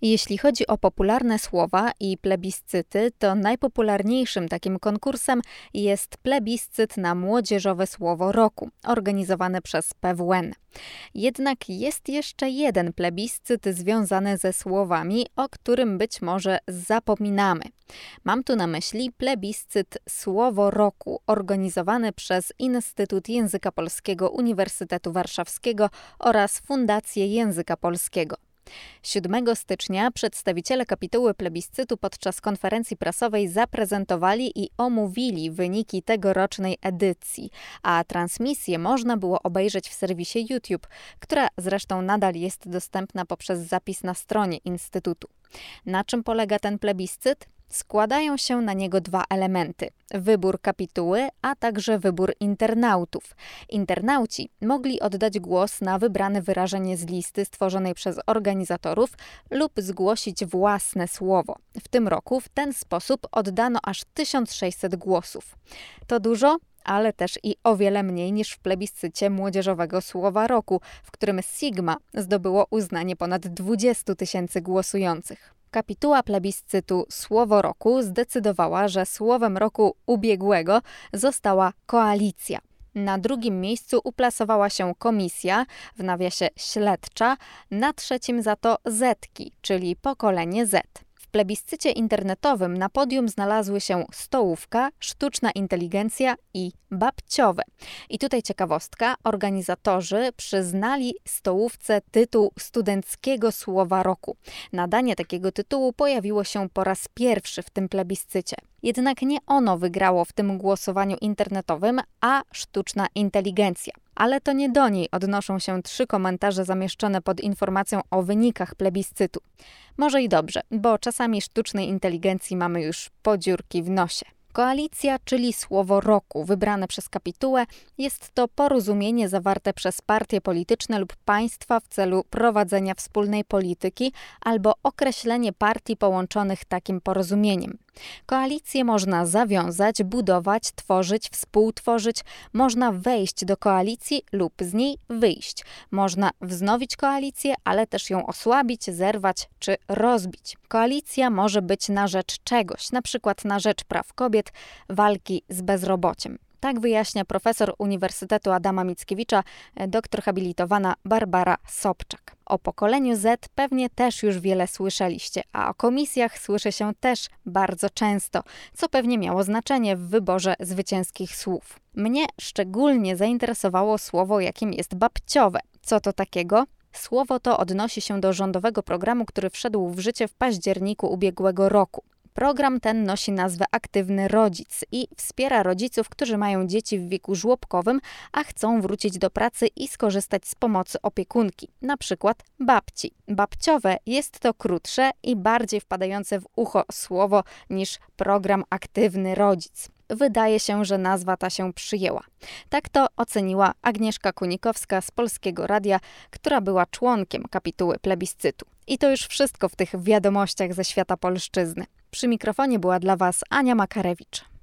Jeśli chodzi o popularne słowa i plebiscyty, to najpopularniejszym takim konkursem jest plebiscyt na młodzieżowe słowo roku, organizowany przez PWN. Jednak jest jeszcze jeden plebiscyt związany ze słowami, o którym być może zapominamy. Mam tu na myśli plebiscyt Słowo Roku, organizowany przez Instytut Języka Polskiego Uniwersytetu Warszawskiego oraz Fundację Języka Polskiego. 7 stycznia przedstawiciele kapituły plebiscytu podczas konferencji prasowej zaprezentowali i omówili wyniki tegorocznej edycji, a transmisję można było obejrzeć w serwisie YouTube, która zresztą nadal jest dostępna poprzez zapis na stronie Instytutu. Na czym polega ten plebiscyt? Składają się na niego dwa elementy: wybór kapituły, a także wybór internautów. Internauci mogli oddać głos na wybrane wyrażenie z listy stworzonej przez organizatorów lub zgłosić własne słowo. W tym roku w ten sposób oddano aż 1600 głosów. To dużo, ale też i o wiele mniej niż w plebiscycie młodzieżowego Słowa Roku, w którym Sigma zdobyło uznanie ponad 20 000 głosujących. Kapituła plebiscytu Słowo Roku zdecydowała, że słowem roku ubiegłego została koalicja. Na drugim miejscu uplasowała się komisja, w nawiasie śledcza, na trzecim za to Zetki, czyli pokolenie Z. W plebiscycie internetowym na podium znalazły się stołówka, sztuczna inteligencja i babciowe. I tutaj ciekawostka, organizatorzy przyznali stołówce tytuł Studenckiego Słowa Roku. Nadanie takiego tytułu pojawiło się po raz pierwszy w tym plebiscycie. Jednak nie ono wygrało w tym głosowaniu internetowym, a sztuczna inteligencja. Ale to nie do niej odnoszą się 3 komentarze zamieszczone pod informacją o wynikach plebiscytu. Może i dobrze, bo czasami sztucznej inteligencji mamy już po dziurki w nosie. Koalicja, czyli słowo roku, wybrane przez kapitułę, jest to porozumienie zawarte przez partie polityczne lub państwa w celu prowadzenia wspólnej polityki albo określenie partii połączonych takim porozumieniem. Koalicję można zawiązać, budować, tworzyć, współtworzyć, można wejść do koalicji lub z niej wyjść. Można wznowić koalicję, ale też ją osłabić, zerwać czy rozbić. Koalicja może być na rzecz czegoś, na przykład na rzecz praw kobiet, walki z bezrobociem. Tak wyjaśnia profesor Uniwersytetu Adama Mickiewicza, doktor habilitowana Barbara Sobczak. O pokoleniu Z pewnie też już wiele słyszeliście, a o komisjach słyszy się też bardzo często, co pewnie miało znaczenie w wyborze zwycięskich słów. Mnie szczególnie zainteresowało słowo, jakim jest babciowe. Co to takiego? Słowo to odnosi się do rządowego programu, który wszedł w życie w październiku ubiegłego roku. Program ten nosi nazwę Aktywny Rodzic i wspiera rodziców, którzy mają dzieci w wieku żłobkowym, a chcą wrócić do pracy i skorzystać z pomocy opiekunki, na przykład babci. Babciowe jest to krótsze i bardziej wpadające w ucho słowo niż program Aktywny Rodzic. Wydaje się, że nazwa ta się przyjęła. Tak to oceniła Agnieszka Kunikowska z Polskiego Radia, która była członkiem kapituły plebiscytu. I to już wszystko w tych wiadomościach ze świata polszczyzny. Przy mikrofonie była dla Was Ania Makarewicz.